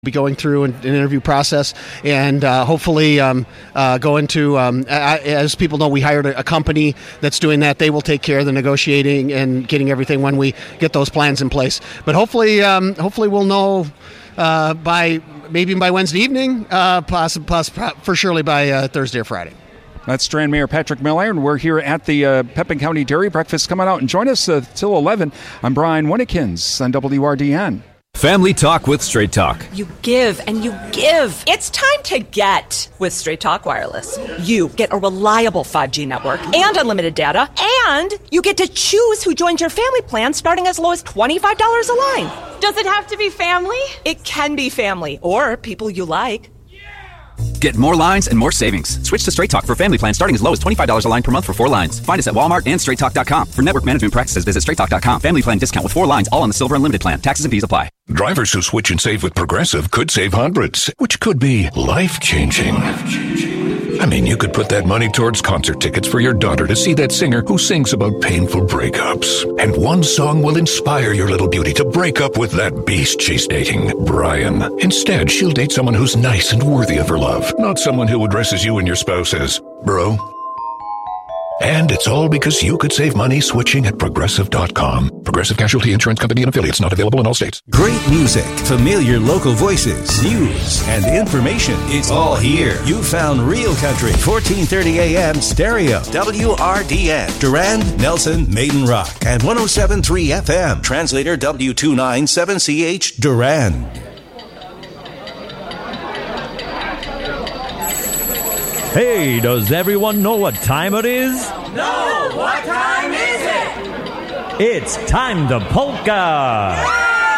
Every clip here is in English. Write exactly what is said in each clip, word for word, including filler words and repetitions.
be going through an, an interview process and uh, hopefully um, uh, go into, um, as people know, we hired a, a company that's doing that. They will take care of the negotiating and getting everything when we get those plans in place. But hopefully, um, hopefully we'll know uh, by maybe by Wednesday evening, uh, poss- poss- for surely by uh, Thursday or Friday. That's Strand Mayor Patrick Miller, and we're here at the uh, Pepin County Dairy Breakfast. Come on out and join us uh, till eleven. I'm Brian Winnekins on W R D N. Family Talk with Straight Talk. You give and you give. It's time to get with Straight Talk Wireless. You get a reliable five G network and unlimited data, and you get to choose who joins your family plan starting as low as twenty-five dollars a line. Does it have to be family? It can be family or people you like. Get more lines and more savings. Switch to Straight Talk for family plans starting as low as twenty-five dollars a line per month for four lines. Find us at Walmart and straight talk dot com. For network management practices, visit straight talk dot com. Family plan discount with four lines, all on the Silver Unlimited plan. Taxes and fees apply. Drivers who switch and save with Progressive could save hundreds, which could be life-changing. I mean, you could put that money towards concert tickets for your daughter to see that singer who sings about painful breakups. And one song will inspire your little beauty to break up with that beast she's dating, Brian. Instead, she'll date someone who's nice and worthy of her love, not someone who addresses you and your spouse as bro. And it's all because you could save money switching at Progressive dot com. Progressive Casualty Insurance Company and affiliates, not available in all states. Great music, familiar local voices, news, and information. It's all here. You found Real Country, fourteen thirty a.m. stereo. W R D N. Durand, Nelson, Maiden Rock. And one oh seven point three F M. Translator W two ninety-seven C H Durand. Hey, does everyone know what time it is? No! What time is it? It's time to polka!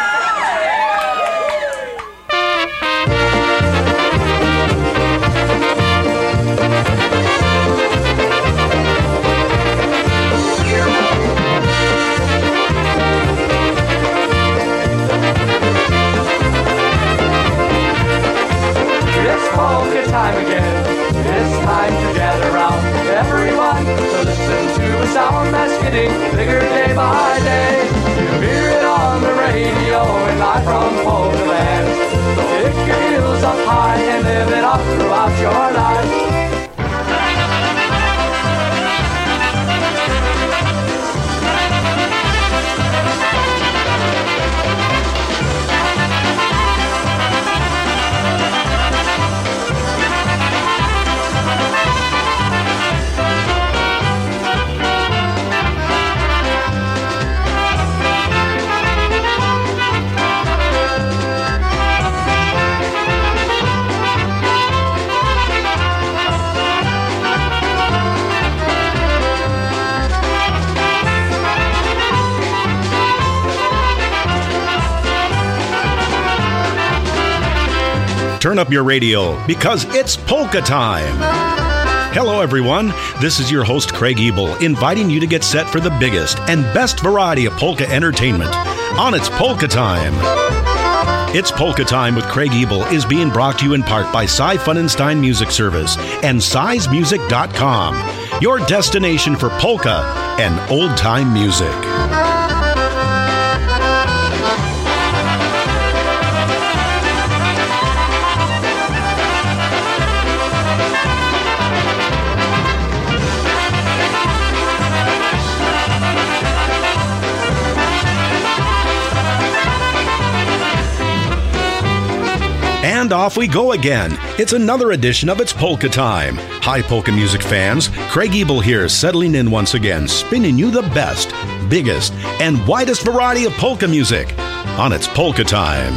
It's polka time again. It's time to gather round everyone to listen to a sound that's getting bigger day by day. You hear it on the radio and live from Polka Land. So pick your heels up high and live it up throughout your life. Turn up your radio because it's polka time. Hello, everyone. This is your host, Craig Ebel, inviting you to get set for the biggest and best variety of polka entertainment on It's Polka Time. It's Polka Time with Craig Ebel is being brought to you in part by Cy Funenstein Music Service and size music dot com, your destination for polka and old-time music. And off we go again. It's another edition of It's Polka Time. Hi, polka music fans. Craig Ebel here, settling in once again, spinning you the best, biggest, and widest variety of polka music on It's Polka Time.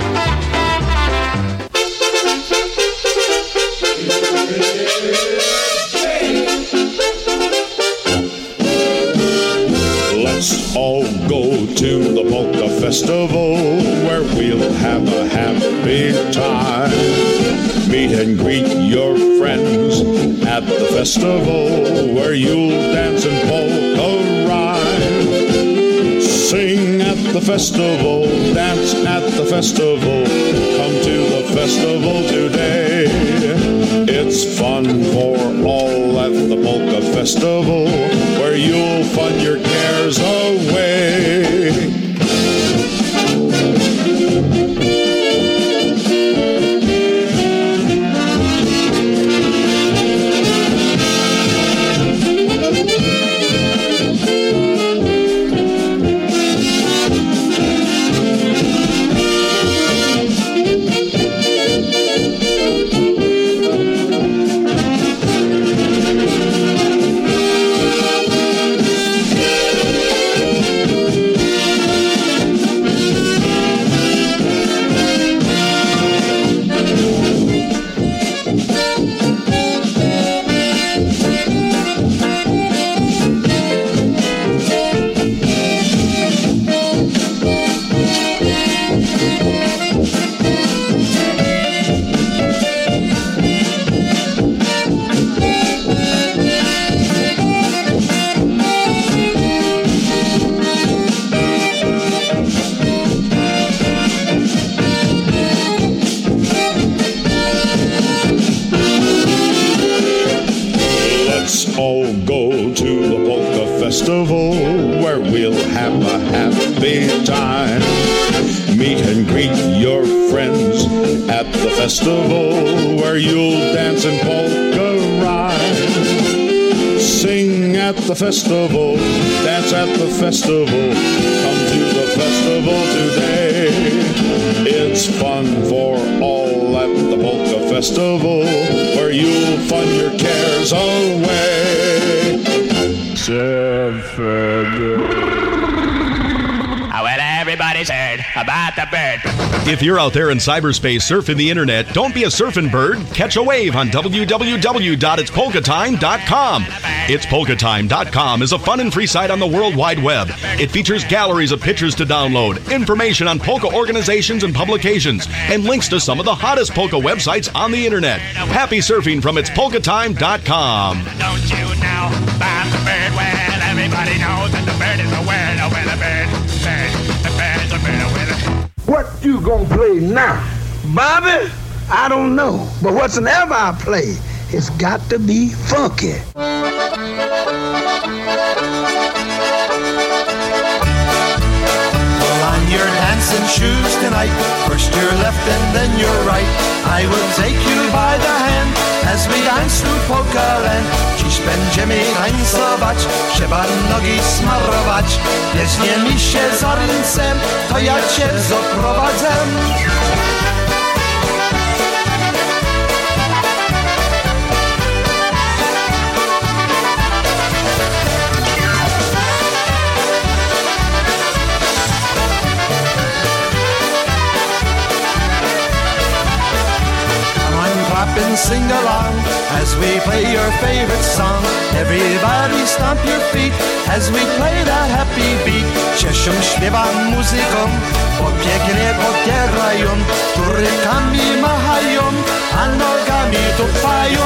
Let's all go to the Polka Festival where we'll have a happy time. Meet and greet your friends at the festival where you'll dance and polka rhyme. Sing at the festival, dance at the festival, come to the festival today. It's fun for all at the Polka Festival where you'll fun your cares away. at the festival where you'll dance in polka rhyme. Sing at the festival, dance at the festival, come to the festival today. It's fun for all at the Polka Festival where you'll fun your cares away. Seven. Well, everybody's heard about the bird. If you're out there in cyberspace surfing the internet, don't be a surfing bird. Catch a wave on w w w dot its polka time dot com. its polka time dot com is a fun and free site on the World Wide Web. It features galleries of pictures to download, information on polka organizations and publications, and links to some of the hottest polka websites on the internet. Happy surfing from its polka time dot com. Don't you know about the bird? Well, everybody knows that the bird is a word. Oh, well, the bird, bird, the bird is a bird. Oh, well. What you gonna play now? Bobby? I don't know. But whatsoever I play, it's got to be funky. On your dancing shoes tonight, first your left and then your right. I will take you by the hand as we dance through polka land. Dziś będziemy tańcować, trzeba nogi smarować. Jeśli mi się za ręcem, to ja cię zaprowadzę. And sing along as we play your favorite song. Everybody stomp your feet as we play that happy beat. Cieszą, śpiewam muzyką, bo pięknie popierają. Turykami machają, a nogami tupają.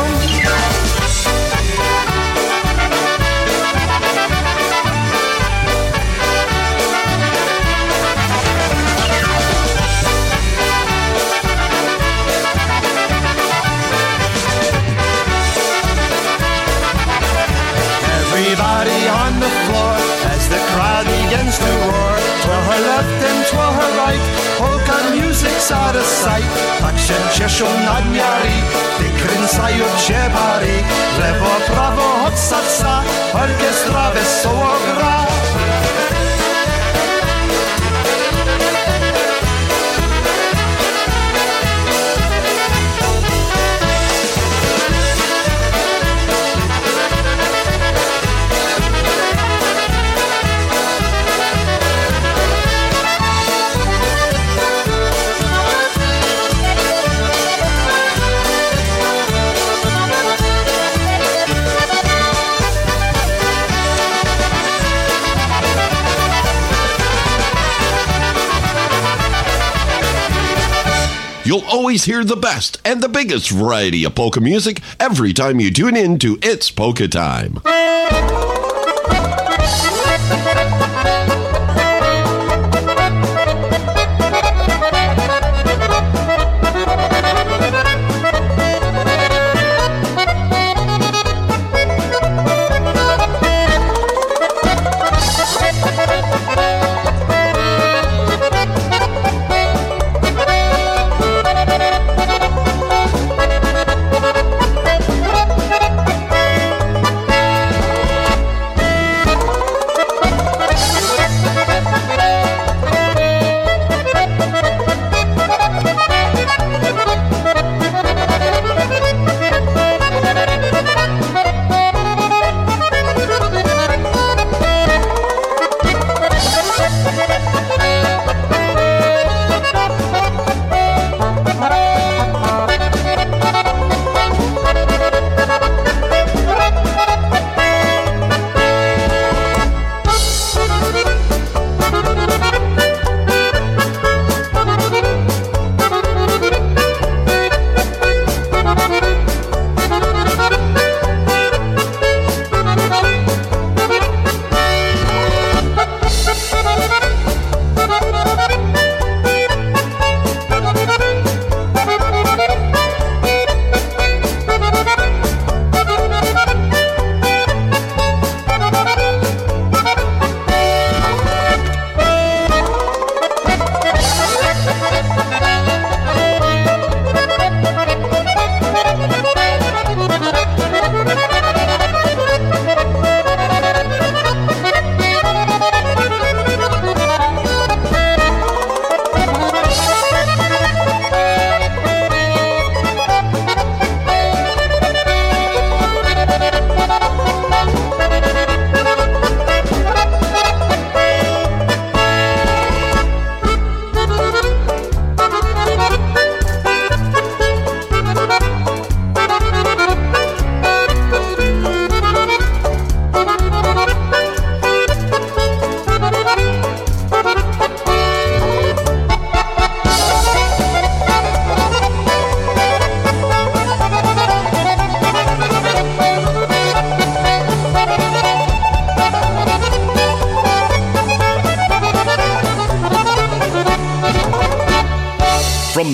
Everybody on the floor as the crowd begins to roar. To her left and to her right, polka music's out of sight. Tak się cieszą nadmiary, wykręcają się bary. Lewo, prawo, od saca, orkiestra wesoło gra. You'll always hear the best and the biggest variety of polka music every time you tune in to It's Polka Time.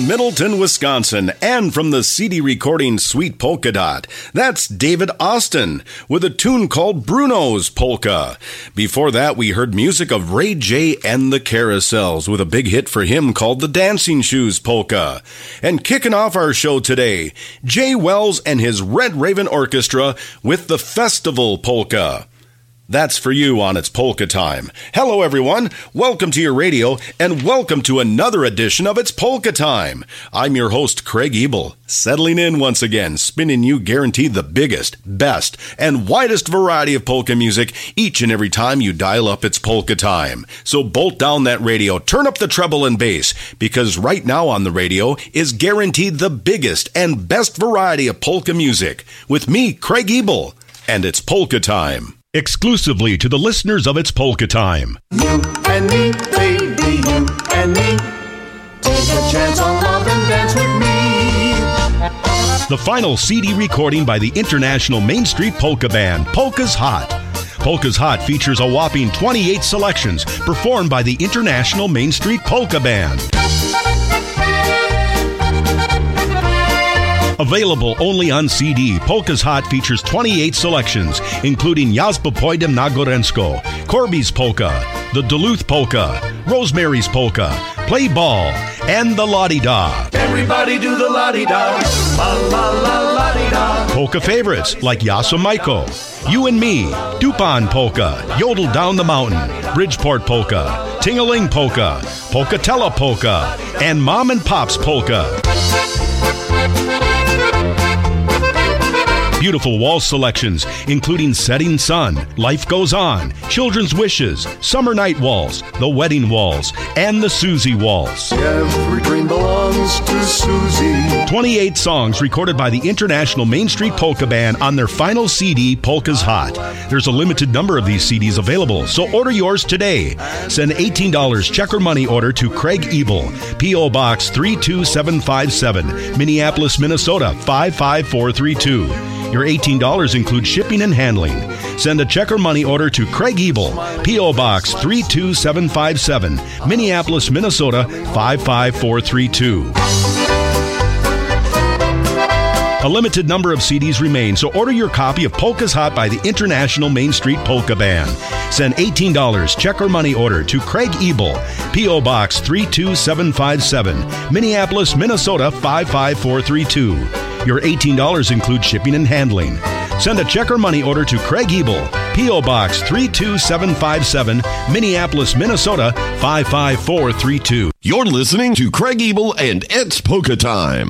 from Middleton, Wisconsin, and from the C D recording Sweet Polka Dot. That's David Austin with a tune called Bruno's Polka. Before that, we heard music of Ray J and the Carousels with a big hit for him called the Dancing Shoes Polka. And kicking off our show today, Jay Wells and his Red Raven Orchestra with the Festival Polka. That's for you on It's Polka Time. Hello, everyone. Welcome to your radio, and welcome to another edition of It's Polka Time. I'm your host, Craig Ebel, settling in once again, spinning you guaranteed the biggest, best, and widest variety of polka music each and every time you dial up It's Polka Time. So bolt down that radio, turn up the treble and bass, because right now on the radio is guaranteed the biggest and best variety of polka music with me, Craig Ebel, and It's Polka Time. Exclusively to the listeners of It's Polka Time. You and me, baby, you and me. Take a chance on love and dance with me. The final C D recording by the International Main Street Polka Band, Polka's Hot. Polka's Hot features a whopping twenty-eight selections performed by the International Main Street Polka Band. Available only on C D, Polka's Hot features twenty-eight selections, including Jazba Pojdem na Gorensko, Corby's Polka, the Duluth Polka, Rosemary's Polka, Play Ball, and the La-Di-Da. Everybody do the la-di-da, la la la la-di-da. Polka favorites like Yasa Maiko, You and Me, Dupan Polka, Yodel Down the Mountain, Bridgeport Polka, Ting-a-Ling Polka, Polkatella Polka, and Mom and Pop's Polka. Beautiful waltz selections, including Setting Sun, Life Goes On, Children's Wishes, Summer Night Waltz, The Wedding Waltz, and the Susie Waltz. Every dream belongs to Susie. twenty-eight songs recorded by the International Main Street Polka Band on their final C D, Polka's Hot. There's a limited number of these C Ds available, so order yours today. Send eighteen dollars check or money order to Craig Ebel, P O Box three two seven five seven, Minneapolis, Minnesota five five four three two. Your eighteen dollars includes shipping and handling. Send a check or money order to Craig Ebel, P O Box three two seven five seven, Minneapolis, Minnesota five five four three two. A limited number of C Ds remain, so order your copy of Polka's Hot by the International Main Street Polka Band. Send eighteen dollars check or money order to Craig Ebel, P O Box three two seven five seven, Minneapolis, Minnesota five five four three two. Your eighteen dollars includes shipping and handling. Send a check or money order to Craig Ebel, P O Box three two seven five seven, Minneapolis, Minnesota five five four three two. You're listening to Craig Ebel and It's Polka Time.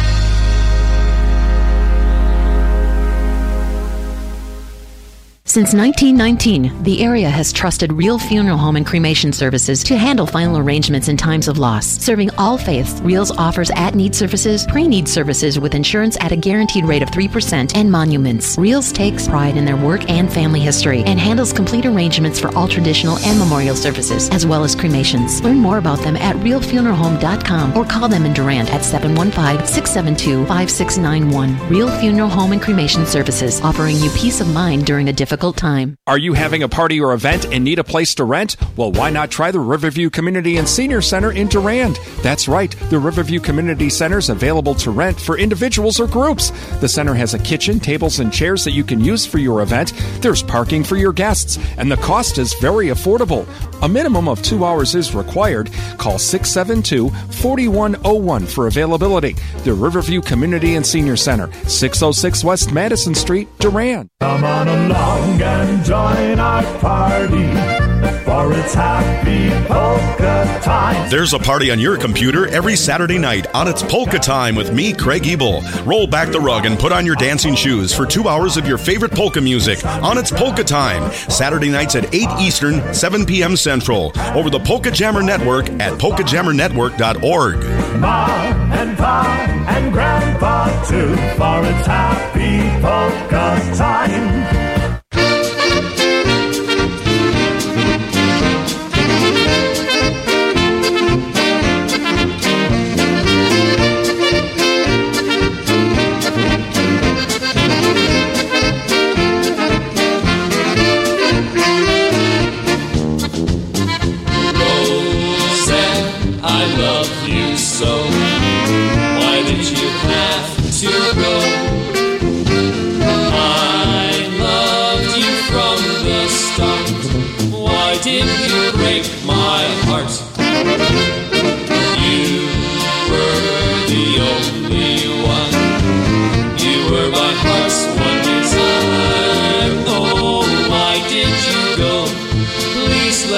Since nineteen nineteen, the area has trusted Real Funeral Home and Cremation Services to handle final arrangements in times of loss. Serving all faiths, Reals offers at-need services, pre-need services with insurance at a guaranteed rate of three percent, and monuments. Reals takes pride in their work and family history and handles complete arrangements for all traditional and memorial services, as well as cremations. Learn more about them at real funeral home dot com or call them in Durant at seven one five, six seven two, five six nine one. Real Funeral Home and Cremation Services, offering you peace of mind during a difficult time. Are you having a party or event and need a place to rent? Well, why not try the Riverview Community and Senior Center in Durand? That's right, the Riverview Community Center is available to rent for individuals or groups. The center has a kitchen, tables, and chairs that you can use for your event. There's parking for your guests, and the cost is very affordable. A minimum of two hours is required. Call six seven two, four one zero one for availability. The Riverview Community and Senior Center, six oh six West Madison Street, Durand. Come on along and join our party, for it's happy polka time. There's a party on your computer every Saturday night on It's Polka Time with me, Craig Ebel. Roll back the rug and put on your dancing shoes for two hours of your favorite polka music on It's Polka Time. Saturday nights at eight Eastern, seven p.m. Central, over the Polka Jammer Network at polka jammer network dot org. Ma and Pa and Grandpa too, for it's happy polka time.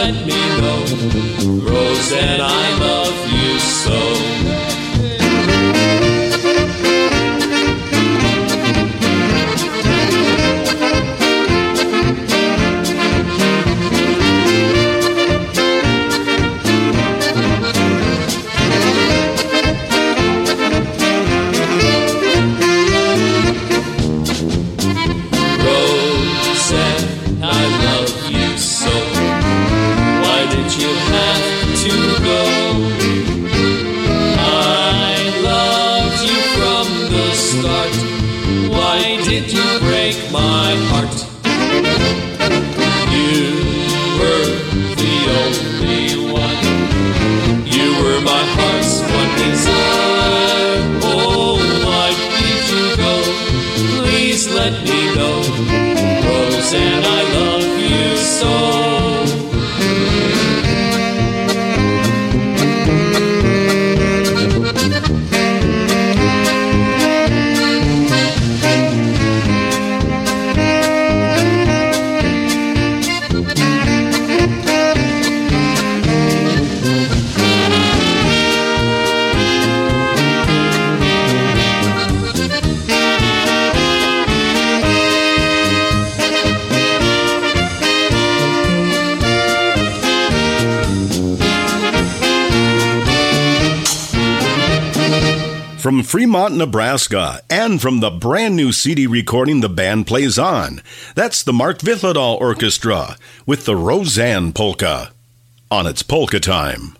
let me know. Roseanne, I love you so. My heart, you were the only one. You were my heart's one desire. Oh, why did you go? Please let me know. Roseanne, I love you so. From Fremont, Nebraska, and from the brand new C D recording the band plays on, that's the Mark Vithladahl Orchestra with the Roseanne Polka on its Polka Time.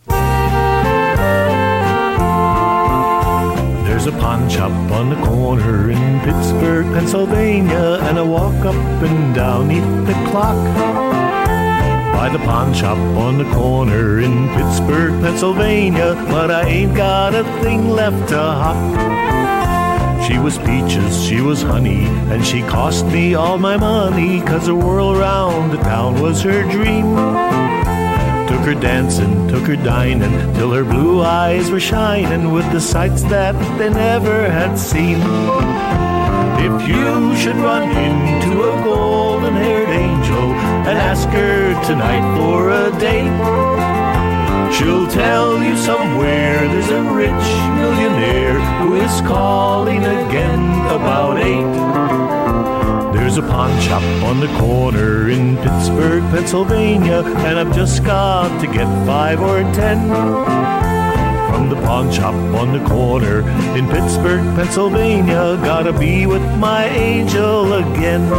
There's a pawn shop on the corner in Pittsburgh, Pennsylvania, and I walk up and down neath the clock. By the pawn shop on the corner in Pittsburgh, Pennsylvania, but I ain't got a thing left to hawk. She was peaches, she was honey, and she cost me all my money, 'cause the whirl around the town was her dream. Took her dancing, took her dining, till her blue eyes were shining with the sights that they never had seen. If you should run into a golden-haired angel and ask her tonight for a date, she'll tell you somewhere there's a rich millionaire who is calling again about eight. There's a pawn shop on the corner in Pittsburgh, Pennsylvania, and I've just got to get five or ten. From the pawn shop on the corner in Pittsburgh, Pennsylvania, gotta be with my angel again.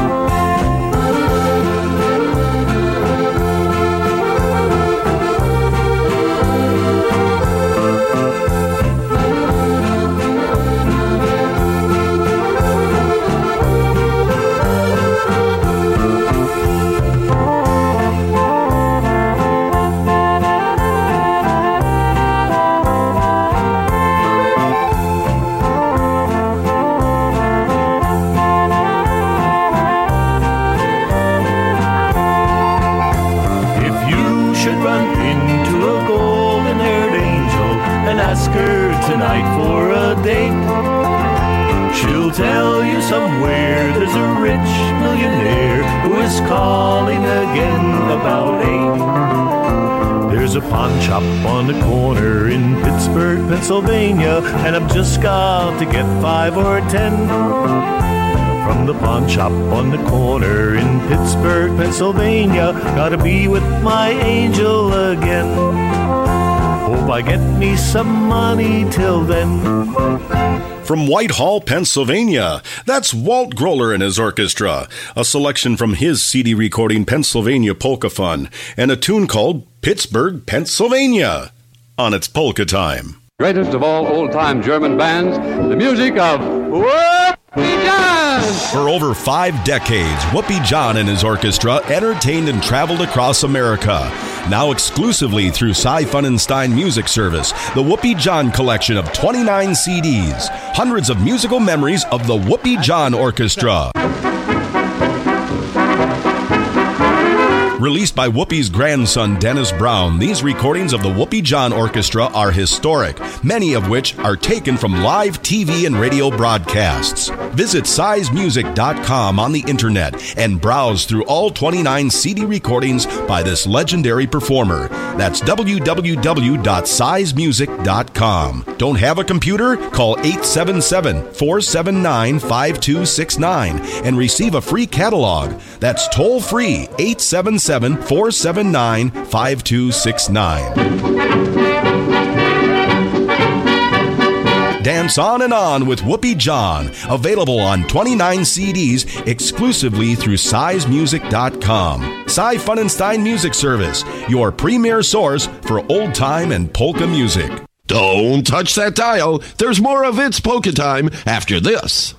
Tell you somewhere there's a rich millionaire who is calling again about eight. There's a pawn shop on the corner in Pittsburgh, Pennsylvania, and I've just got to get five or ten. From the pawn shop on the corner in Pittsburgh, Pennsylvania, gotta be with my angel again. Hope I get me some money till then. From Whitehall, Pennsylvania, that's Walt Groller and his orchestra, a selection from his C D recording Pennsylvania Polka Fun, and a tune called Pittsburgh, Pennsylvania, on its Polka Time. Greatest of all old-time German bands, the music of Whoopie John! For over five decades, Whoopie John and his orchestra entertained and traveled across America. Now exclusively through Cy Funenstein Music Service, the Whoopie John collection of twenty-nine C Ds. Hundreds of musical memories of the Whoopie John Orchestra. Released by Whoopi's grandson, Dennis Brown, these recordings of the Whoopi John Orchestra are historic, many of which are taken from live T V and radio broadcasts. Visit size music dot com on the internet and browse through all twenty-nine C D recordings by this legendary performer. That's w w w dot size music dot com. Don't have a computer? Call eight seven seven, four seven nine, five two six nine and receive a free catalog. That's toll free, eight seven seven, four seven nine, five two six nine. Dance On and On with Whoopi John. Available on twenty-nine C Ds exclusively through size music dot com. Cy Funenstein Music Service, your premier source for old time and polka music. Don't touch that dial. There's more of It's Polka Time after this.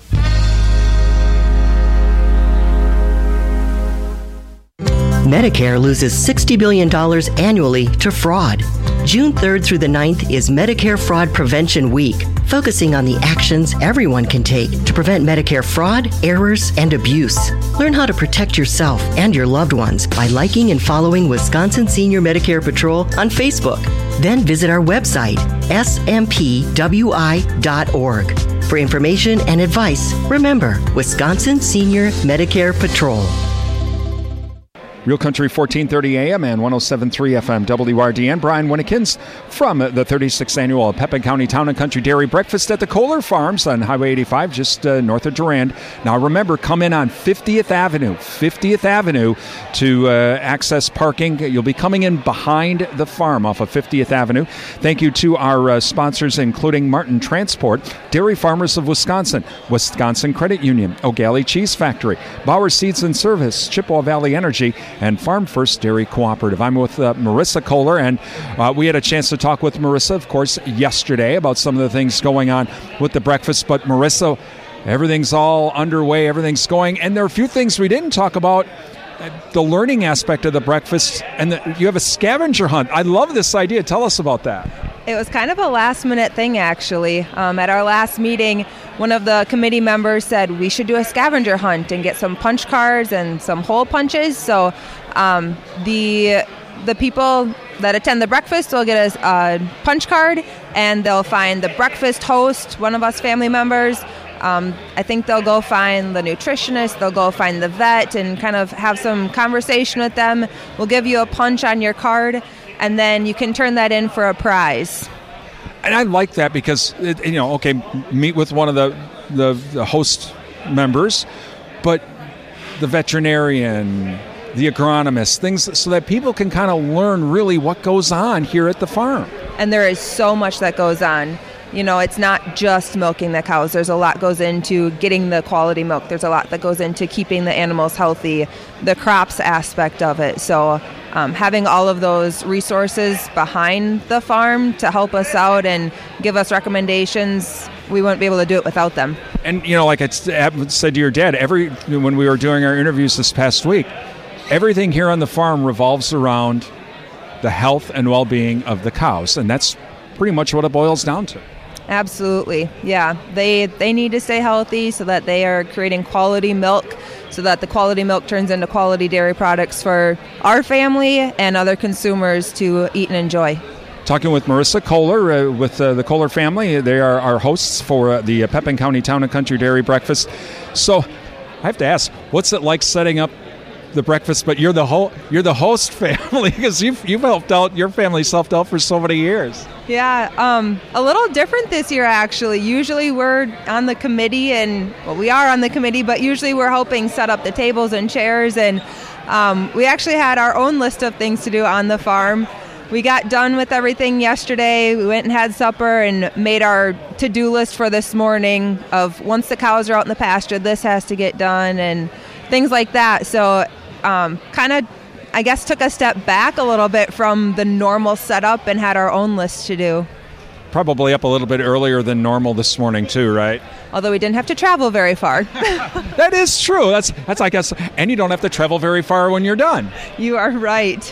Medicare loses sixty billion dollars annually to fraud. June third through the ninth is Medicare Fraud Prevention Week, focusing on the actions everyone can take to prevent Medicare fraud, errors, and abuse. Learn how to protect yourself and your loved ones by liking and following Wisconsin Senior Medicare Patrol on Facebook. Then visit our website, s m p w i dot org. For information and advice, remember, Wisconsin Senior Medicare Patrol. Real Country fourteen thirty A M and one oh seven point three F M W R D N. Brian Winnikins from the thirty-sixth Annual Pepin County Town and Country Dairy Breakfast at the Kohler Farms on Highway eighty-five, just uh, north of Durand. Now remember, come in on fiftieth Avenue, fiftieth Avenue to uh, access parking. You'll be coming in behind the farm off of fiftieth Avenue. Thank you to our uh, sponsors, including Martin Transport, Dairy Farmers of Wisconsin, Wisconsin Credit Union, O'Galley Cheese Factory, Bauer Seeds and Service, Chippewa Valley Energy, and Farm First Dairy Cooperative. I'm with uh, Marissa Kohler, and uh, we had a chance to talk with Marissa, of course, yesterday about some of the things going on with the breakfast. But Marissa, everything's all underway, everything's going, and there are a few things we didn't talk about. Uh, the learning aspect of the breakfast, and the, you have a scavenger hunt. I love this idea. Tell us about that. It was kind of a last-minute thing, actually. Um, at our last meeting, one of the committee members said we should do a scavenger hunt and get some punch cards and some hole punches. So um, the the people that attend the breakfast will get a, a punch card, and they'll find the breakfast host, one of us family members. Um, I think they'll go find the nutritionist, they'll go find the vet and kind of have some conversation with them. We'll give you a punch on your card, and then you can turn that in for a prize. And I like that because, it, you know, okay, meet with one of the, the, the host members, but the veterinarian, the agronomist, things so that people can kind of learn really what goes on here at the farm. And there is so much that goes on. You know, it's not just milking the cows. There's a lot goes into getting the quality milk. There's a lot that goes into keeping the animals healthy, the crops aspect of it. So um, having all of those resources behind the farm to help us out and give us recommendations, we wouldn't be able to do it without them. And, you know, like I said to your dad, every when we were doing our interviews this past week, everything here on the farm revolves around the health and well-being of the cows. And that's pretty much what it boils down to. Absolutely. Yeah. They they need to stay healthy so that they are creating quality milk, so that the quality milk turns into quality dairy products for our family and other consumers to eat and enjoy. Talking with Marissa Kohler uh, with uh, the Kohler family. They are our hosts for uh, the uh, Pepin County Town and Country Dairy Breakfast. So I have to ask, what's it like setting up the breakfast, but you're the whole you're the host family because you've you've helped out, your family's helped out for so many years. Yeah, um, a little different this year actually. Usually we're on the committee, and well, we are on the committee, but usually we're helping set up the tables and chairs, and um, we actually had our own list of things to do on the farm. We got done with everything yesterday. We went and had supper and made our to-do list for this morning of once the cows are out in the pasture, this has to get done and things like that. So Um, kind of, I guess, took a step back a little bit from the normal setup and had our own list to do. Probably up a little bit earlier than normal this morning too, right? Although we didn't have to travel very far. That is true. That's, that's I guess, and you don't have to travel very far when you're done. You are right.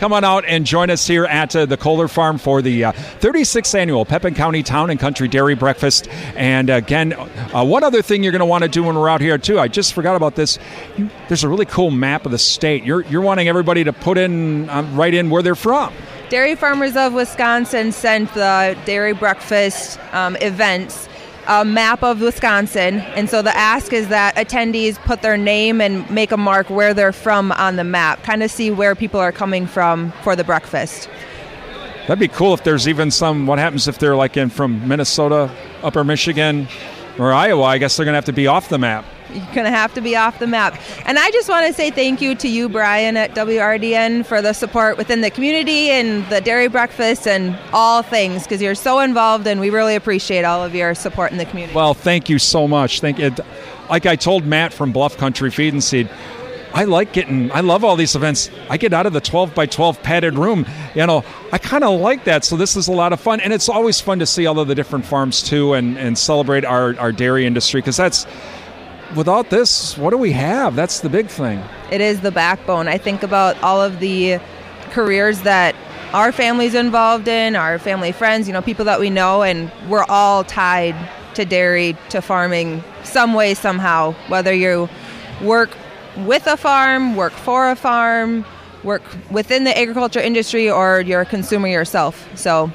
come on out and join us here at uh, the Kohler Farm for the uh, thirty-sixth annual Pepin County Town and Country Dairy Breakfast. And again, uh, one other thing you're going to want to do when we're out here too, I just forgot about this. You, there's a really cool map of the state. You're you're wanting everybody to put in, um, right in where they're from. Dairy Farmers of Wisconsin sent the Dairy Breakfast um, events a map of Wisconsin, and so the ask is that attendees put their name and make a mark where they're from on the map, kind of see where people are coming from for the breakfast. That'd be cool if there's even some, what happens if they're like in from Minnesota, Upper Michigan, or Iowa? I guess they're going to have to be off the map. You're going to have to be off the map. And I just want to say thank you to you, Brian, at W R D N for the support within the community and the dairy breakfast and all things, because you're so involved, and we really appreciate all of your support in the community. Well, thank you so much. Thank you. Like I told Matt from Bluff Country Feed and Seed, I like getting, I love all these events. I get out of the twelve by twelve padded room. You know, I kind of like that. So this is a lot of fun. And it's always fun to see all of the different farms, too, and, and celebrate our, our dairy industry, because that's, without this, what do we have? That's the big thing. It is the backbone. I think about all of the careers that our family's involved in, our family friends, you know, people that we know, and we're all tied to dairy, to farming, some way, somehow, whether you work with a farm, work for a farm, work within the agriculture industry, or you're a consumer yourself. So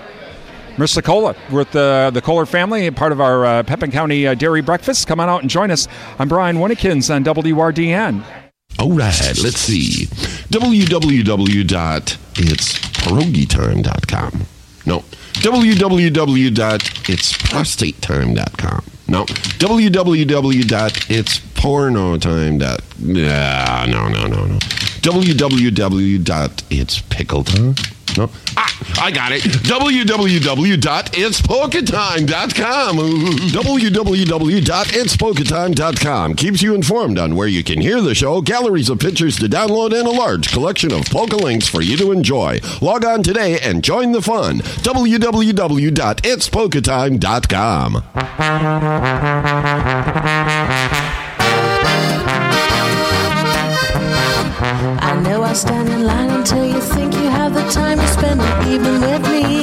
Marissa Kohler with the, the Kohler family, part of our uh, Pepin County uh, Dairy Breakfast. Come on out and join us. I'm Brian Winnekins on W R D N. All right, let's see. w w w dot its pierogi time dot com. No. w w w dot its prostate time dot com. No. w w w dot its porno time dot com. No, no, no, no, no. w w w dot its pickle time. No. Ah, I got it. w w w dot its polka time dot com. w w w dot its polka time dot com keeps you informed on where you can hear the show, galleries of pictures to download, and a large collection of polka links for you to enjoy. Log on today and join the fun. w w w dot its polka time dot com. I know I stand in line until you think you have the time to spend an evening with me.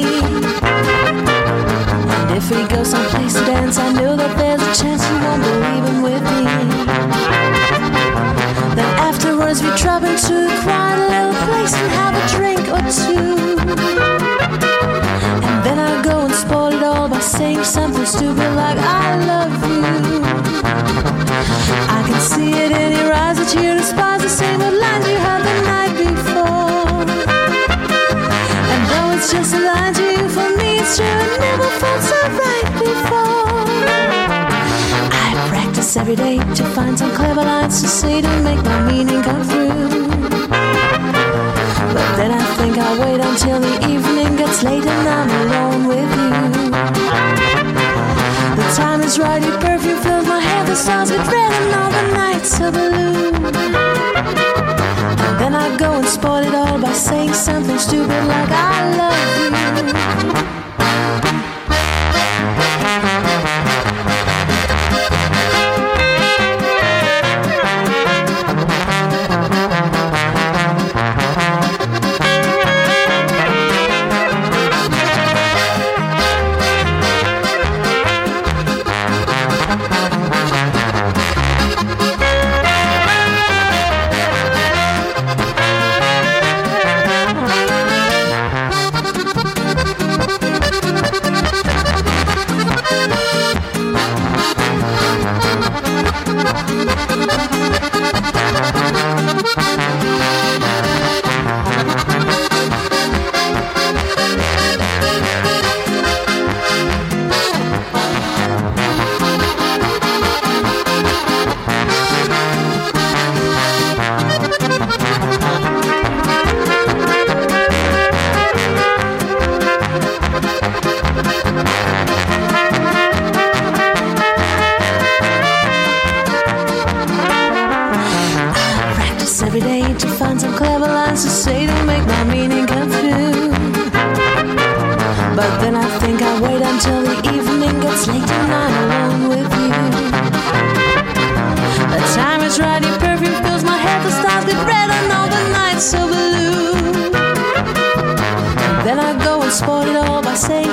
And if we go someplace to dance, I know that there's a chance you won't go even with me. Then afterwards we drop into a quiet little place and have a drink or two. And then I go and spoil it all by saying something stupid like I love you. I can see it in your eyes that you despise the same old lines you heard the night before. And though it's just a line to you, for me it's true, it never felt so right before. I practice every day to find some clever lines to say to make my meaning come through. But then I think I'll wait until the evening gets late and I'm alone with you. The time is right, your perfume fills my hair, the stars get red and all the nights are blue. And then I go and spoil it all by saying something stupid like I love you.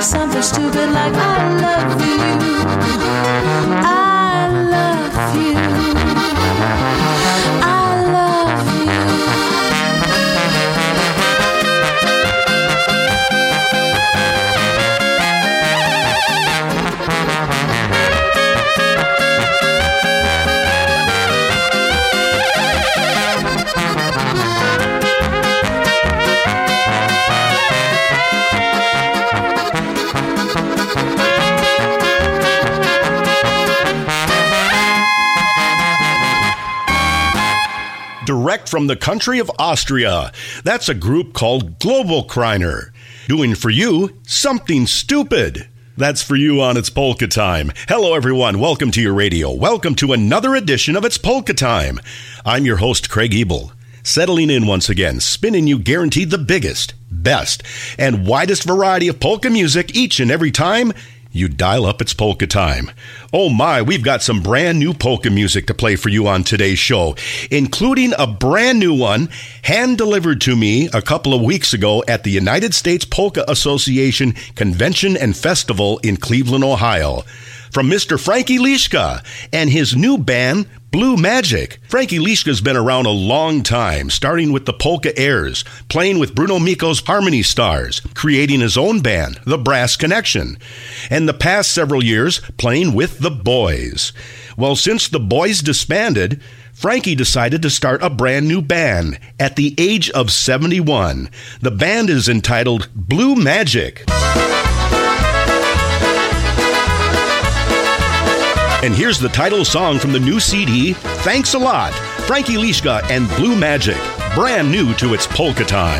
something stupid like I love you. I love you. I love you. Direct from the country of Austria. That's a group called Globalkreiner. Doing for you something stupid. That's for you on It's Polka Time. Hello, everyone. Welcome to your radio. Welcome to another edition of It's Polka Time. I'm your host, Craig Ebel. Settling in once again, spinning you guaranteed the biggest, best, and widest variety of polka music each and every time you dial up It's Polka Time. Oh my, we've got some brand new polka music to play for you on today's show, including a brand new one hand-delivered to me a couple of weeks ago at the United States Polka Association Convention and Festival in Cleveland, Ohio, from Mister Frankie Liszka and his new band, Blue Magic. Frankie Liszka's been around a long time, starting with the Polka Airs, playing with Bruno Miko's Harmony Stars, creating his own band, The Brass Connection, and the past several years playing with The Boys. Well, since The Boys disbanded, Frankie decided to start a brand new band at the age of seventy-one. The band is entitled Blue Magic. And here's the title song from the new C D, Thanks a Lot, Frankie Liszka and Blue Magic, brand new to It's Polka Time.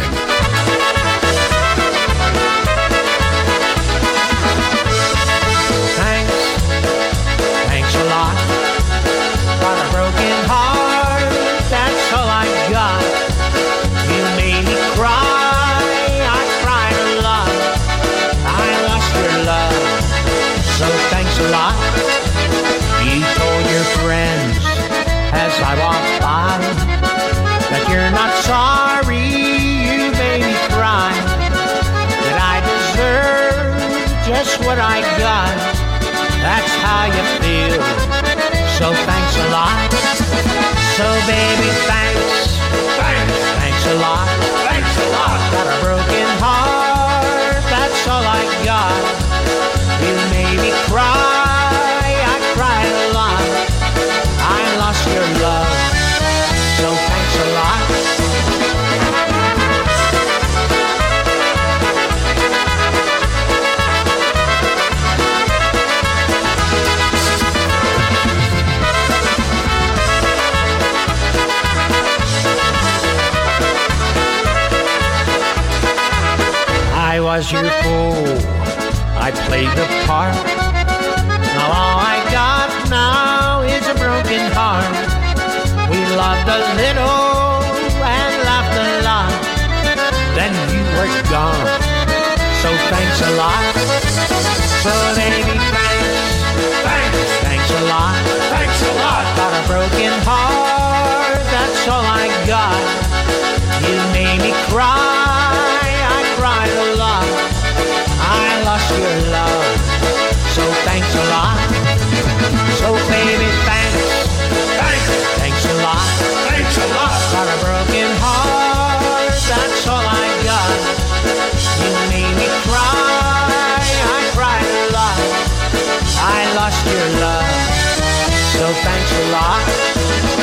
Thanks, thanks a lot. Got a broken heart, that's all I got. You made me cry, I cried a lot. I lost your love, so thanks a lot. You told your friends as I walked by that you're not sorry you made me cry, that I deserve just what I got. That's how you feel, so thanks a lot. So baby, thanks, thanks, thanks a lot, thanks a lot. Got a broken heart, that's all I got. You made me cry, your love, so thanks a lot. I was your fool, I played the part. Now all I got now is a broken heart. We loved a little and laughed a lot, then you were gone, so thanks a lot. So baby, thanks, thanks, thanks a lot, thanks a lot. Got a broken heart, that's all I got. You made me cry, I cried a lot. I lost your love, so thanks a lot. So baby, thanks, thanks, thanks a lot, thanks a lot. Got a broken heart, that's all I got. You made me cry, I cried a lot. I lost your love, so thanks a lot.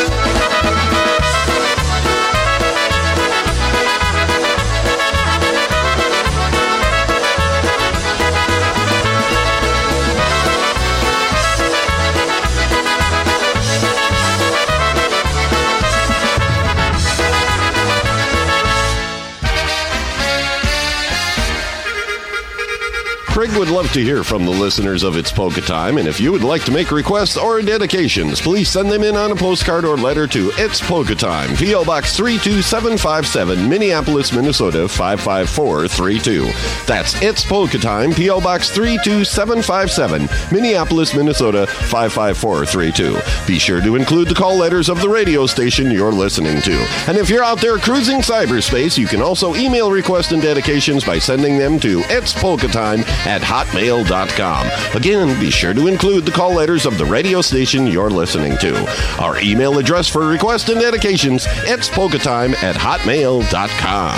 Craig would love to hear from the listeners of It's Polka Time, and if you would like to make requests or dedications, please send them in on a postcard or letter to It's Polka Time, P O. Box three two seven five seven, Minneapolis, Minnesota five five four three two. That's It's Polka Time, P O. Box three two seven five seven, Minneapolis, Minnesota five five four three two. Be sure to include the call letters of the radio station you're listening to. And if you're out there cruising cyberspace, you can also email requests and dedications by sending them to It's Polka Time at hotmail dot com. Again, be sure to include the call letters of the radio station you're listening to. Our email address for requests and dedications, it's polka time at hotmail dot com.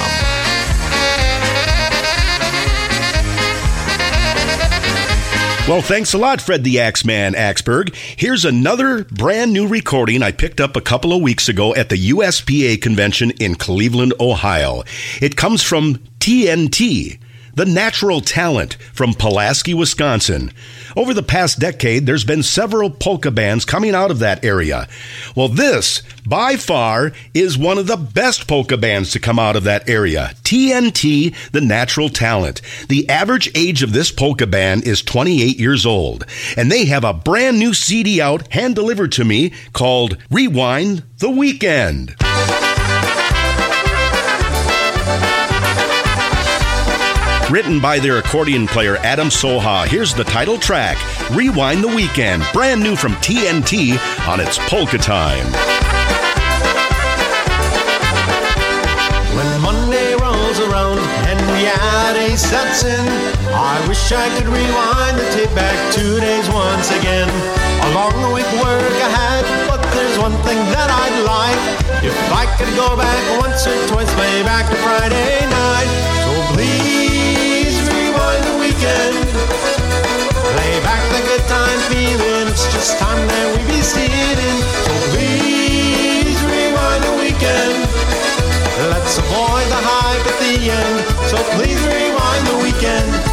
Well, thanks a lot, Fred the Axeman Axberg. Here's another brand new recording I picked up a couple of weeks ago at the U S P A convention in Cleveland, Ohio. It comes from T N T, the Natural Talent from Pulaski, Wisconsin. Over the past decade, there's been several polka bands coming out of that area. Well, this, by far, is one of the best polka bands to come out of that area. T N T, the Natural Talent. The average age of this polka band is twenty-eight years old. And they have a brand new C D out, hand-delivered to me, called Rewind the Weekend. Written by their accordion player Adam Soha, here's the title track, Rewind the Weekend, brand new from T N T on its Polka Time. When Monday rolls around and reality sets in, I wish I could rewind the tape back two days once again. A long week work ahead, but there's one thing that I'd like. If I could go back once or twice, way back to Friday night. So please rewind the weekend, play back the good time feeling. It's just time that we be stealing. So please rewind the weekend, let's avoid the hype at the end. So please rewind the weekend.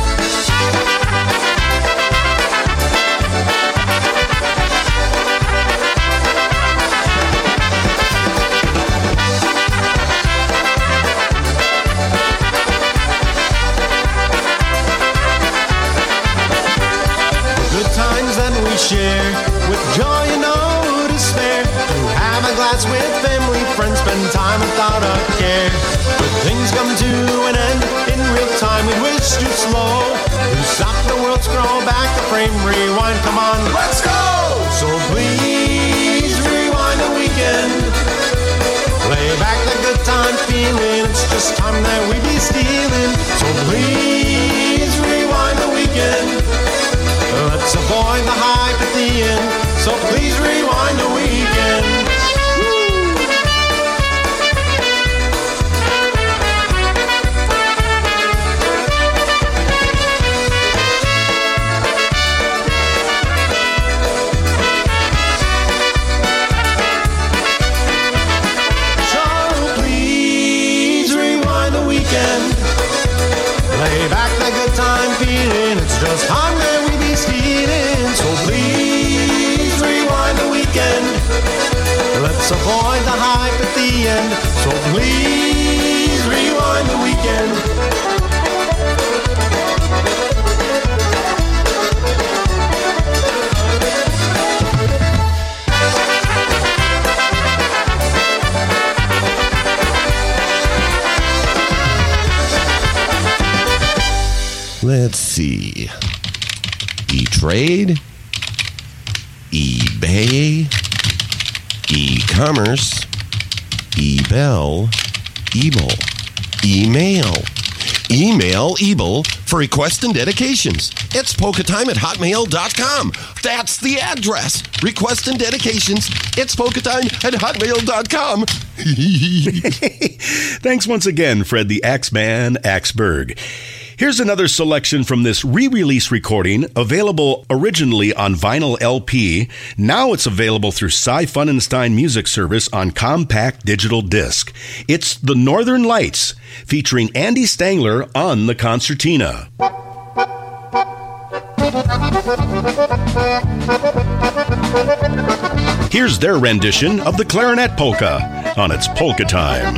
Share with joy and no despair, to have a glass with family, friends, spend time without a care. But things come to an end in real time, we wish too slow to stop the world, scroll back the frame, rewind, come on, let's go! So please rewind the weekend, play back the good time feeling. It's just time that we be stealing. So please rewind the weekend, let's avoid the hype at the end. So please rewind the weekend. So please rewind the weekend, play back the good time feeling. It's just time that we be stealing. So please rewind the weekend, let's avoid the hype at the end. So please rewind the weekend. Let's see. E-Trade, eBay, e-commerce, eBell, Ebel, email. Email Ebel for requests and dedications. It's polka time at hotmail dot com. That's the address. Requests and dedications. It's polka time at hotmail dot com. Thanks once again, Fred the Axeman Axberg. Here's another selection from this re-release recording, available originally on vinyl L P. Now it's available through Cy Funenstein Music Service on compact digital disc. It's The Northern Lights, featuring Andy Stangler on the concertina. Here's their rendition of the Clarinet Polka on its Polka Time.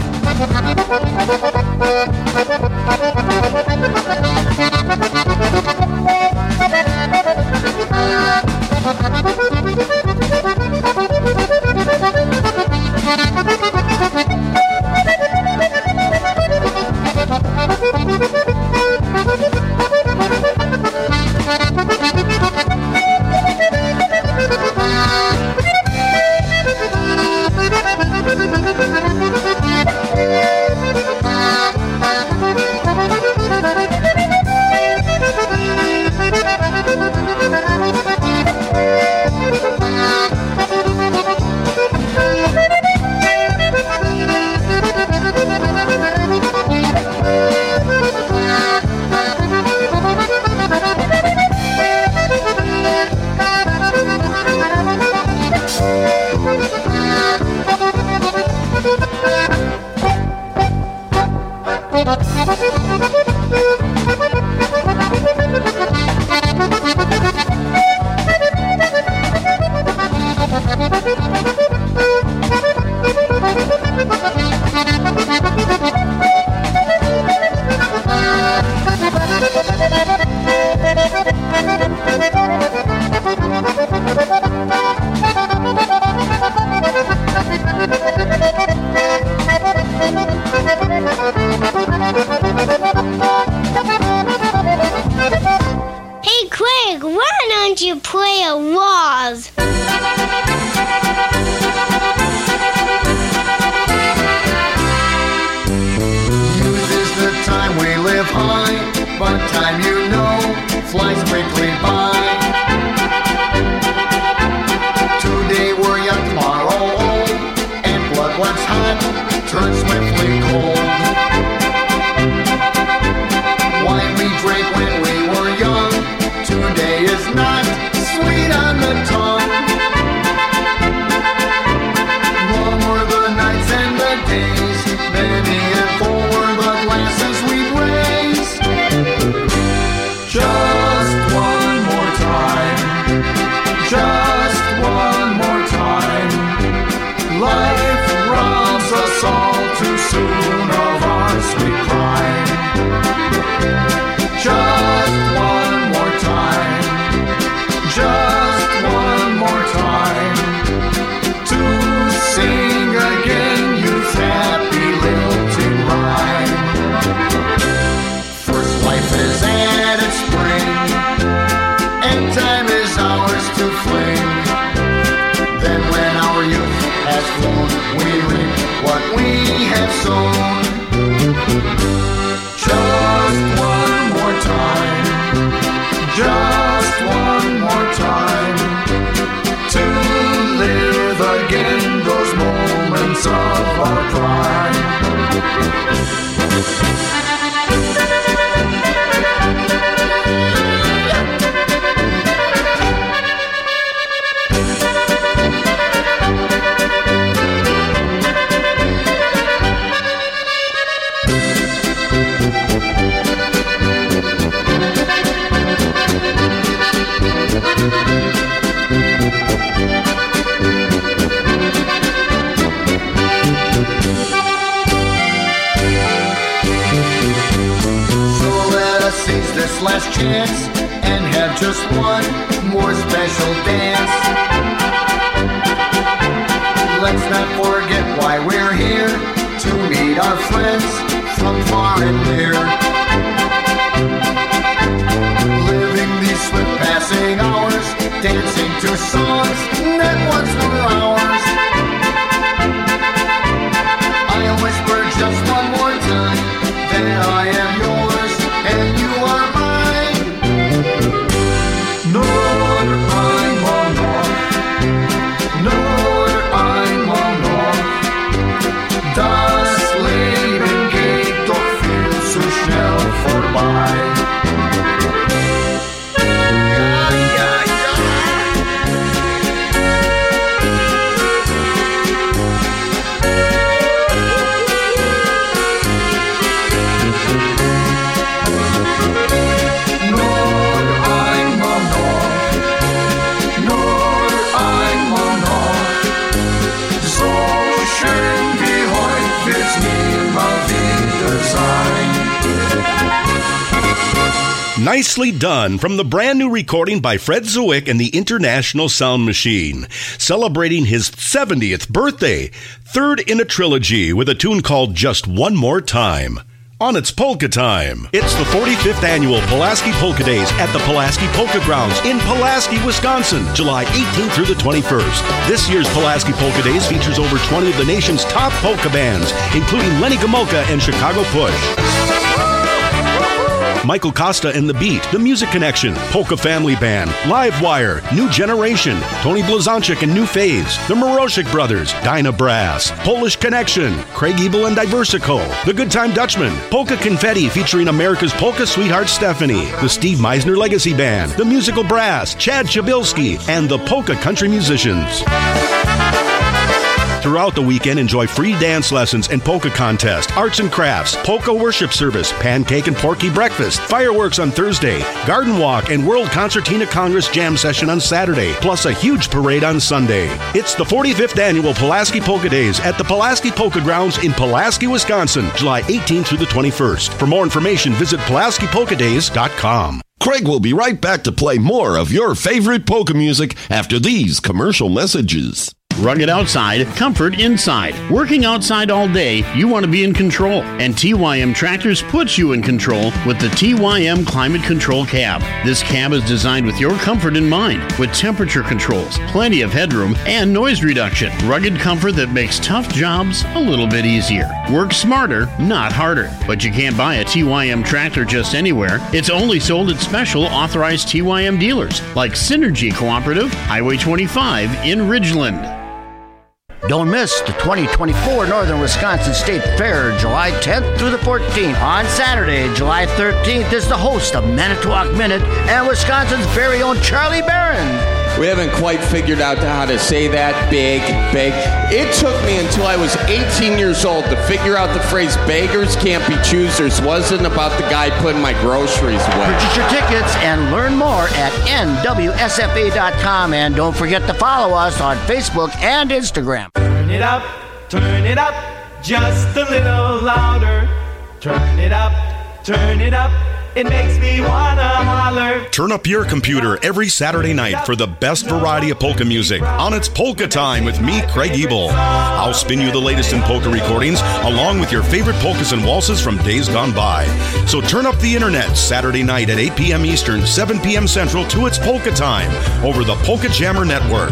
time you know flies quickly by. Today we're young, tomorrow old, and blood once hot turns swiftly cold. Wine we drank when we were young, today is not sweet on the tongue. Long were the nights and the days, many and full were the glasses we'd raise. Just one more time, just one more time. Life robs us all too soon of our sweet prime. Just one more time, just one more time, to sing again youth's happy lilting rhyme. First life is at its spring, and time is ours to fling. Then when our youth has flown, we reap what we have sown. Just one more time, just one more time, to live again those moments of our prime. Seize this last chance and have just one more special dance. Let's not forget why we're here, to meet our friends from far and near. Living these swift passing hours, dancing to songs that once were ours. I'll whisper just one more time that I am yours and you are mine. Norr einmal noch, Norr einmal noch. Das Leben geht doch viel zu schnell vorbei. Nicely done from the brand new recording by Fred Zwick and the International Sound Machine, celebrating his seventieth birthday, third in a trilogy with a tune called Just One More Time. On its Polka Time. It's the forty-fifth annual Pulaski Polka Days at the Pulaski Polka Grounds in Pulaski, Wisconsin, July eighteenth through the twenty-first. This year's Pulaski Polka Days features over twenty of the nation's top polka bands, including Lenny Gomulka and Chicago Push, Michael Costa and The Beat, The Music Connection, Polka Family Band, Livewire, New Generation, Tony Blazonczyk and New Phase, The Moroshik Brothers, Dyna Brass, Polish Connection, Craig Ebel and Diversico, The Good Time Dutchman, Polka Confetti featuring America's Polka Sweetheart Stephanie, The Steve Meisner Legacy Band, The Musical Brass, Chad Chabilski, and the Polka Country Musicians. Throughout the weekend, enjoy free dance lessons and polka contest, arts and crafts, polka worship service, pancake and porky breakfast, fireworks on Thursday, garden walk, and World Concertina Congress jam session on Saturday, plus a huge parade on Sunday. It's the forty-fifth annual Pulaski Polka Days at the Pulaski Polka Grounds in Pulaski, Wisconsin, July eighteenth through the twenty-first. For more information, visit Pulaski Polka Days dot com. Craig will be right back to play more of your favorite polka music after these commercial messages. Rugged outside, comfort inside. Working outside all day, you want to be in control. And T Y M Tractors puts you in control with the T Y M Climate Control Cab. This cab is designed with your comfort in mind, with temperature controls, plenty of headroom, and noise reduction. Rugged comfort that makes tough jobs a little bit easier. Work smarter, not harder. But you can't buy a T Y M tractor just anywhere. It's only sold at special authorized T Y M dealers, like Synergy Cooperative, Highway twenty-five in Ridgeland. Don't miss the twenty twenty-four Northern Wisconsin State Fair, July tenth through the fourteenth. On Saturday, July thirteenth, is the host of Manitowoc Minute and Wisconsin's very own Charlie Barron. We haven't quite figured out how to say that. Big, big. It took me until I was eighteen years old to figure out the phrase beggars can't be choosers wasn't about the guy putting my groceries away. Purchase your tickets and learn more at N W S F A dot com. And don't forget to follow us on Facebook and Instagram. Turn it up, turn it up, just a little louder. Turn it up, turn it up. It makes me wanna holler. Turn up your computer every Saturday night for the best variety of polka music on It's Polka Time with me, Craig Ebel. I'll spin you the latest in polka recordings along with your favorite polkas and waltzes from days gone by. So turn up the internet Saturday night at eight p.m. Eastern, seven p.m. Central to It's Polka Time over the Polka Jammer Network.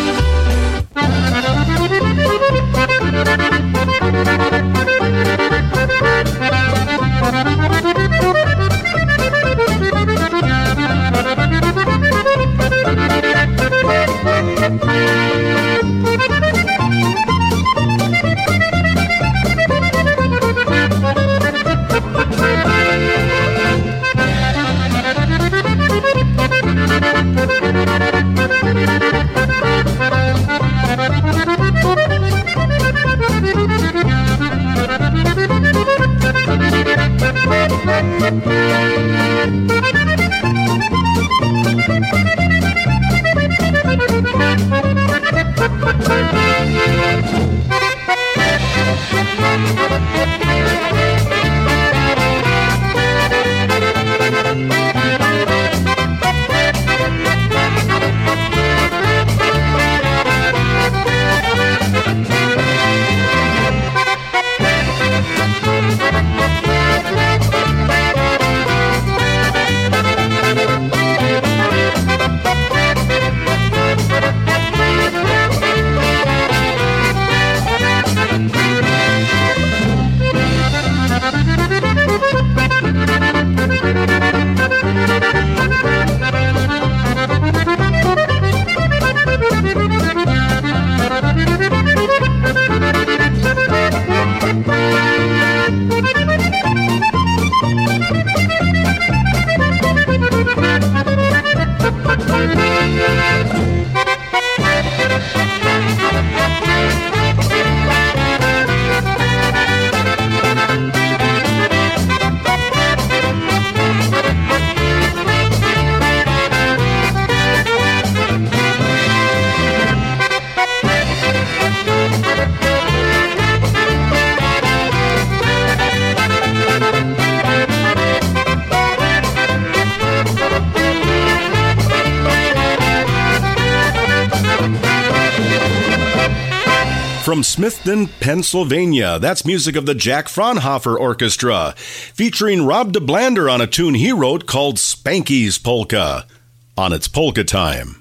From Smithton, Pennsylvania, that's music of the Jack Fraunhofer Orchestra, featuring Rob DeBlander on a tune he wrote called Spanky's Polka, on It's Polka Time.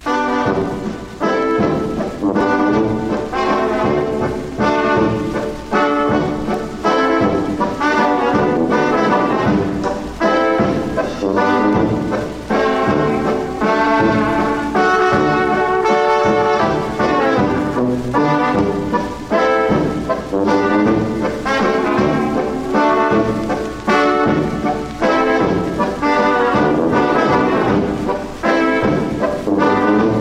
Thank you.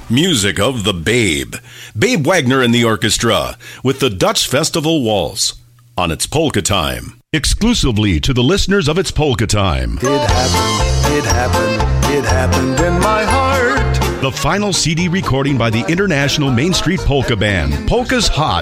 Music of the Babe. Babe Wagner and the orchestra with the Dutch Festival Waltz on It's Polka Time. Exclusively to the listeners of It's Polka Time. It happened, it happened, it happened in my heart. The final C D recording by the International Main Street Polka Band, Polka's Hot.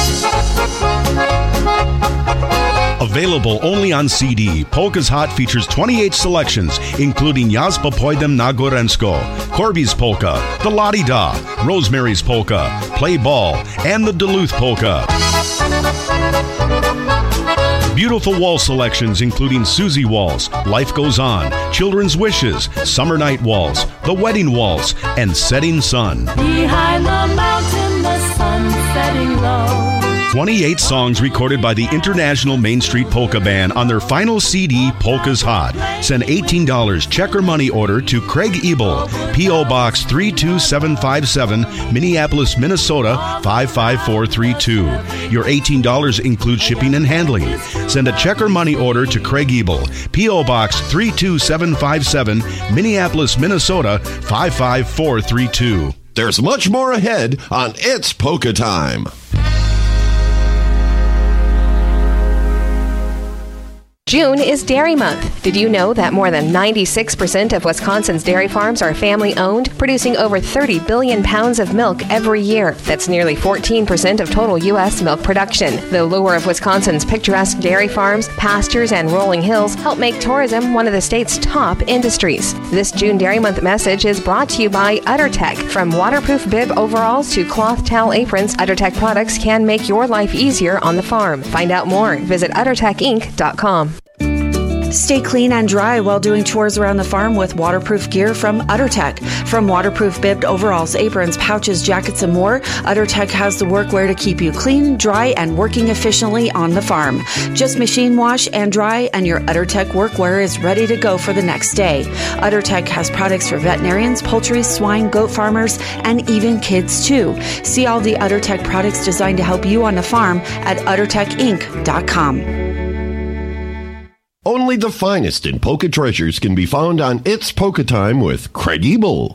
Available only on C D, Polka's Hot features twenty-eight selections, including Jaspa Pojdem na Gorensko, Corby's Polka, the Lottie Da, Rosemary's Polka, Play Ball, and the Duluth Polka. Beautiful waltz selections including Susie Waltz, Life Goes On, Children's Wishes, Summer Night Waltz, The Wedding Waltz, and Setting Sun. Behind the mountain, the sun setting low. twenty-eight songs recorded by the International Main Street Polka Band on their final C D, Polka's Hot. Send eighteen dollars check or money order to Craig Ebel, P O. Box three two seven five seven, Minneapolis, Minnesota five five four three two. Your eighteen dollars includes shipping and handling. Send a check or money order to Craig Ebel, P O. Box three two seven five seven, Minneapolis, Minnesota five five four three two. There's much more ahead on It's Polka Time. June is Dairy Month. Did you know that more than ninety-six percent of Wisconsin's dairy farms are family-owned, producing over thirty billion pounds of milk every year? That's nearly fourteen percent of total U S milk production. The lure of Wisconsin's picturesque dairy farms, pastures, and rolling hills help make tourism one of the state's top industries. This June Dairy Month message is brought to you by UtterTech. From waterproof bib overalls to cloth towel aprons, UtterTech products can make your life easier on the farm. Find out more. Visit utter tech inc dot com. Stay clean and dry while doing chores around the farm with waterproof gear from UtterTech. From waterproof bibbed overalls, aprons, pouches, jackets, and more, UtterTech has the workwear to keep you clean, dry, and working efficiently on the farm. Just machine wash and dry, and your UtterTech workwear is ready to go for the next day. UtterTech has products for veterinarians, poultry, swine, goat farmers, and even kids too. See all the UtterTech products designed to help you on the farm at utter tech inc dot com. Only the finest in polka treasures can be found on It's Polka Time with Craig Ebel.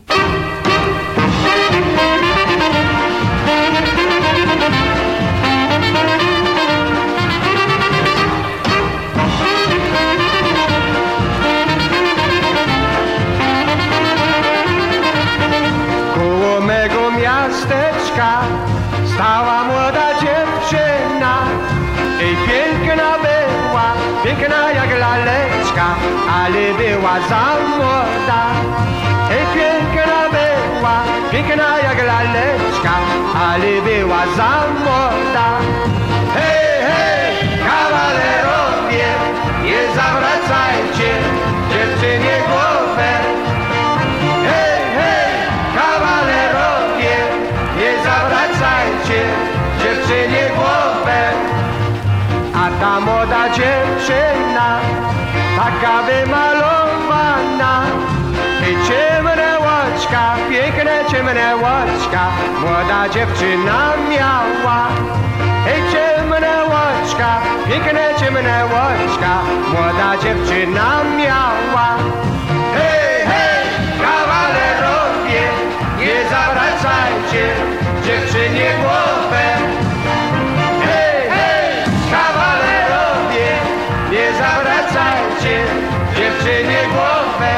Koło mego miasteczka stała młoda dziewczyna i piękna była, piękna jak laleczka, ale była za młoda. I piękna była, piękna jak laleczka, ale była za młoda. Hej, hej, kawalerowie, nie zawracajcie dziewczynie głowę. Hej, hej, kawalerowie, nie zawracajcie dziewczynie głowę. A ta młoda dziewczyna, taka wymalowana, i ciemne łoczka, piękne ciemne łoczka, młoda dziewczyna miała. I ciemne łoczka, piękne ciemne łoczka, młoda dziewczyna miała. Hej, hej, kawalerowie, nie zawracajcie dziewczynie głowę. Hej, hej, kawalerowie, nie zawracajcie dziewczynie głowę.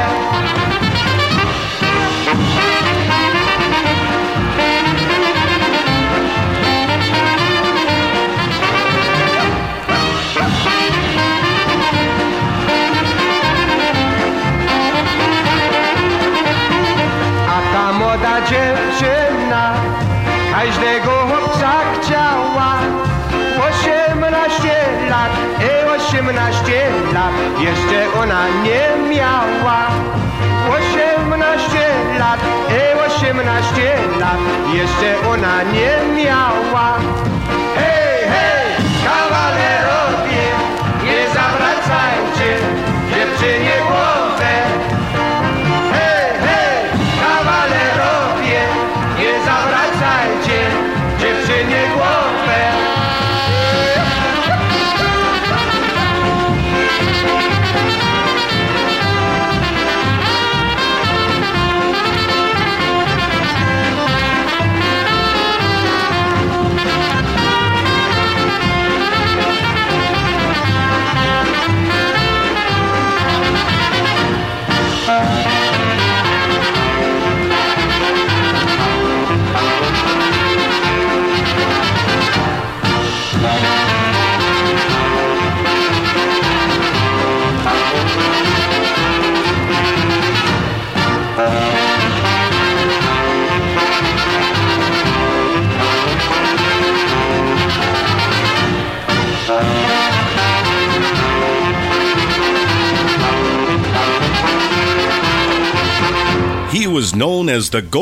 A ta młoda dziewczyna każdego chłopca chciała. Osiemnaście lat, i osiemnaście lat, jeszcze ona nie miała. Osiemnaście lat, i osiemnaście lat, jeszcze ona nie miała. Hej, hej, kawalerowie, nie zawracajcie dziewczynie głowę. Hej, hej, kawalerowie, nie zawracajcie dziewczynie głowę. He was known as the Go